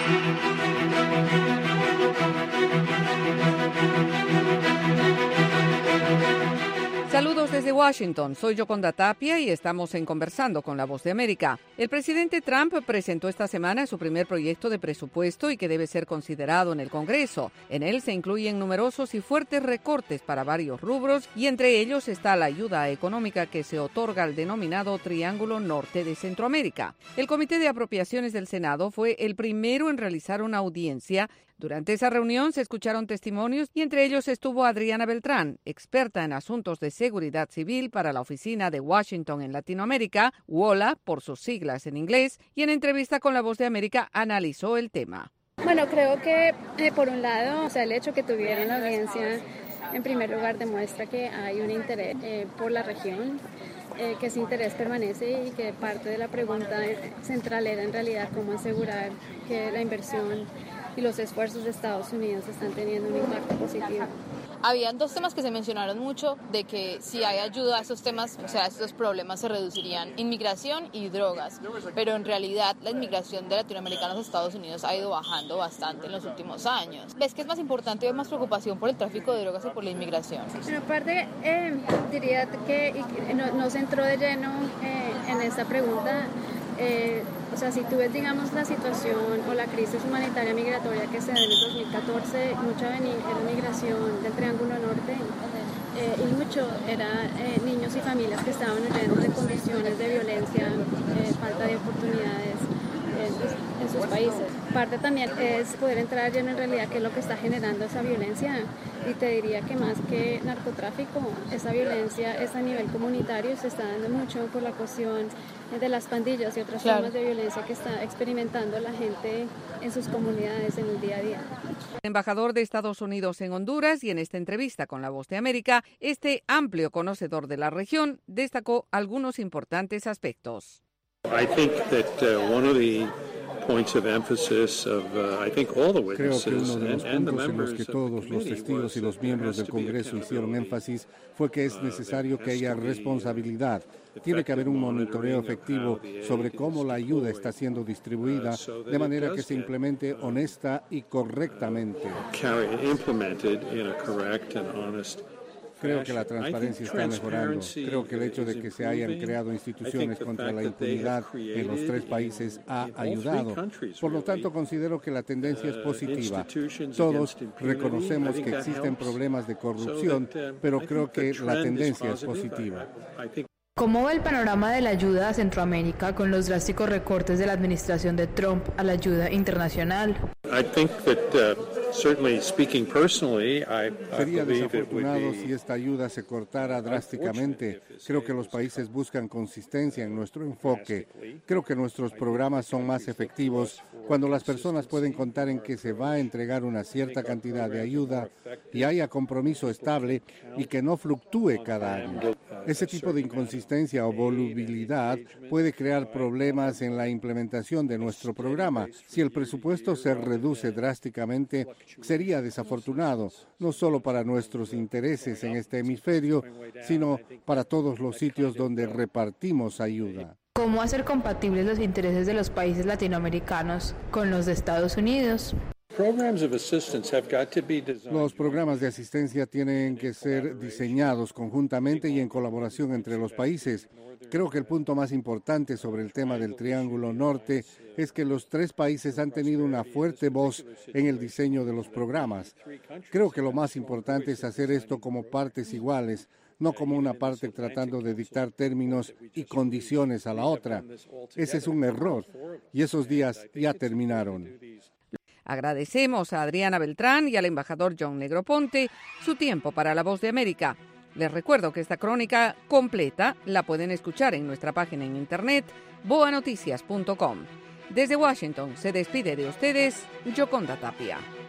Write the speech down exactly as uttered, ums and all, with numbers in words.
Saludos desde Washington, soy Yoconda Tapia y estamos en Conversando con la Voz de América. El presidente Trump presentó esta semana su primer proyecto de presupuesto y que debe ser considerado en el Congreso. En él se incluyen numerosos y fuertes recortes para varios rubros y entre ellos está la ayuda económica que se otorga al denominado Triángulo Norte de Centroamérica. El Comité de Apropiaciones del Senado fue el primero en realizar una audiencia. Durante esa reunión se escucharon testimonios y entre ellos estuvo Adriana Beltrán, experta en asuntos de seguridad civil para la Oficina de Washington en Latinoamérica, WOLA por sus siglas en inglés, y en entrevista con La Voz de América analizó el tema. Bueno, creo que eh, por un lado, o sea, el hecho que tuvieron la audiencia, en primer lugar, demuestra que hay un interés eh, por la región, eh, que ese interés permanece y que parte de la pregunta central era en realidad cómo asegurar que la inversión y los esfuerzos de Estados Unidos están teniendo un impacto positivo. Habían dos temas que se mencionaron mucho, de que si hay ayuda a esos temas, o sea, estos problemas se reducirían, inmigración y drogas, pero en realidad la inmigración de latinoamericanos a Estados Unidos ha ido bajando bastante en los últimos años. ¿Ves que es más importante o hay más preocupación por el tráfico de drogas o por la inmigración? Bueno, aparte, eh, diría que no, no se entró de lleno eh, en esta pregunta. Eh, o sea, si tú ves, digamos, la situación o la crisis humanitaria migratoria que se da en el dos mil catorce, mucha era migración del Triángulo Norte eh, y mucho era eh, niños y familias que estaban huyendo de condiciones de violencia, eh, falta de oportunidades eh, en sus países. Parte también es poder entrar lleno en realidad qué es lo que está generando esa violencia, y te diría que más que narcotráfico, esa violencia es a nivel comunitario, se está dando mucho por la cuestión de las pandillas y otras claro. formas de violencia que está experimentando la gente en sus comunidades en el día a día. El embajador de Estados Unidos en Honduras, y en esta entrevista con La Voz de América, este amplio conocedor de la región destacó algunos importantes aspectos. I think that uh, one of the points of emphasis of uh, I think all the witnesses Creo que uno de los and, and the puntos en los members que of the todos los committee testigos y was los that miembros there del has to be Congreso hicieron accountability. énfasis fue que es necesario que haya responsabilidad. Tiene que haber un monitoreo efectivo sobre cómo la ayuda está siendo distribuida de manera que se implemente honesta y correctamente. Creo que la transparencia está mejorando. Creo que el hecho de que se hayan creado instituciones contra la impunidad en los tres países ha ayudado. Por lo tanto, considero que la tendencia es positiva. Todos reconocemos que existen problemas de corrupción, pero creo que la tendencia es positiva. ¿Cómo ve el panorama de la ayuda a Centroamérica con los drásticos recortes de la administración de Trump a la ayuda internacional? I think that, uh, certainly speaking personally, I, I Sería believe it would desafortunado be si esta ayuda se cortara drásticamente. Creo que los países buscan consistencia en nuestro enfoque. Creo que nuestros programas son más efectivos cuando las personas pueden contar en que se va a entregar una cierta cantidad de ayuda y haya compromiso estable y que no fluctúe cada año. Ese tipo de inconsistencia o volubilidad puede crear problemas en la implementación de nuestro programa. Si el presupuesto se reduce drásticamente, sería desafortunado, no solo para nuestros intereses en este hemisferio, sino para todos los sitios donde repartimos ayuda. ¿Cómo hacer compatibles los intereses de los países latinoamericanos con los de Estados Unidos? Los programas de asistencia tienen que ser diseñados conjuntamente y en colaboración entre los países. Creo que el punto más importante sobre el tema del Triángulo Norte es que los tres países han tenido una fuerte voz en el diseño de los programas. Creo que lo más importante es hacer esto como partes iguales, no como una parte tratando de dictar términos y condiciones a la otra. Ese es un error y esos días ya terminaron. Agradecemos a Adriana Beltrán y al embajador John Negroponte su tiempo para La Voz de América. Les recuerdo que esta crónica completa la pueden escuchar en nuestra página en internet boa noticias punto com. Desde Washington se despide de ustedes Yoconda Tapia.